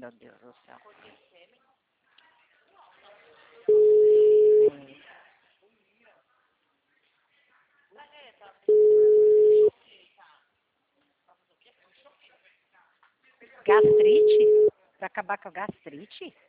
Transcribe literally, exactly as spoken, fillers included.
meu Deus do céu. Hum. Gastrite? Pra acabar com a gastrite?